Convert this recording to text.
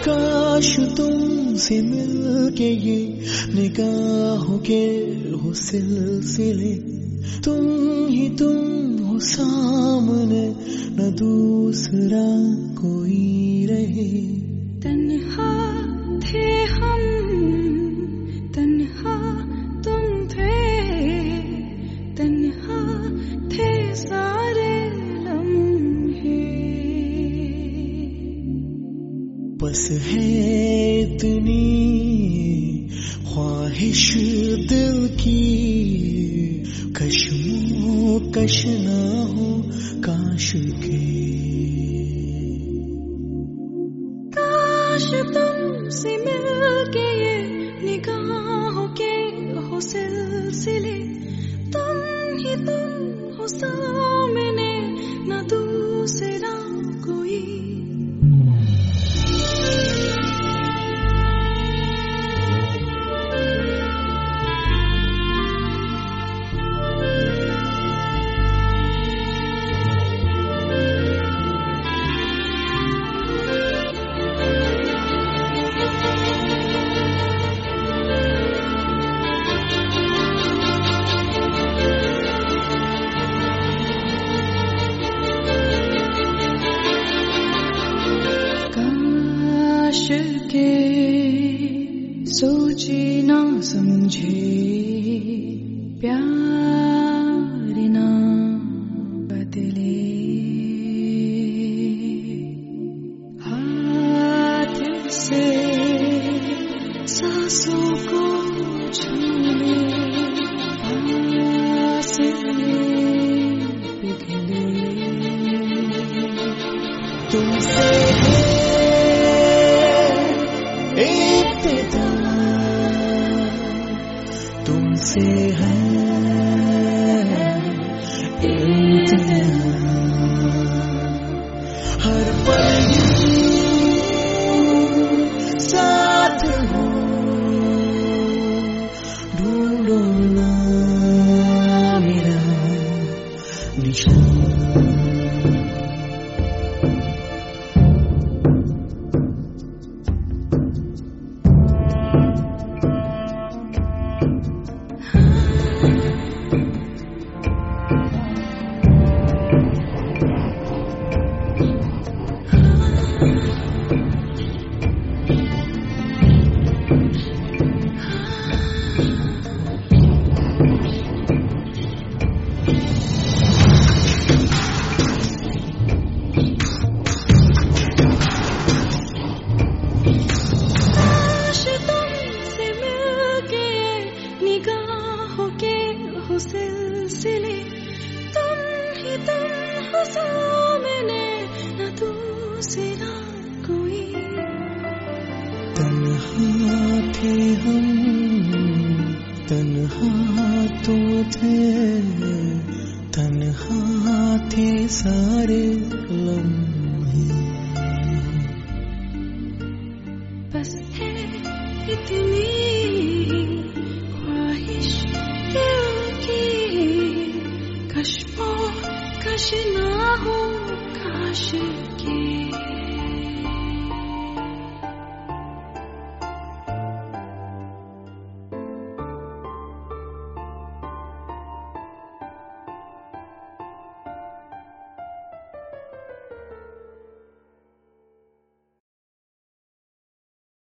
काश तुमसे मिलके ये निगाहों के हो सिलसिले, तुम ही तुम हो सामने, न दूसरा कोई रहे। तन्हा थे हम, तन्हा तुम थे, तन्हा थे सारे लम्हे। बस है इतनी ख्वाहिश दिल की, कश्मों कश ना हो काश के। काश तुमसे मिलके ये निगाहों के हो सिलसिले, तुम ही तुम हो सामने, न दूसरा कोई। के सोचे ना समझे प्यार ना बदले, हाथ से सांसों को छूले, फासले पिघले। तुमसे तुमसे है हर पल साथ हो, ढूंढो ना मेरा निशान। सिलसिले, तुम ही तुम हो सामने, न दूसरा कोई। तन्हा थे हम, तन्हा तो थे, तन्हा थे सारे लम्हे। बस है इतनी ख्वाहिश दिल की, कश्मों कश ना हो काश के।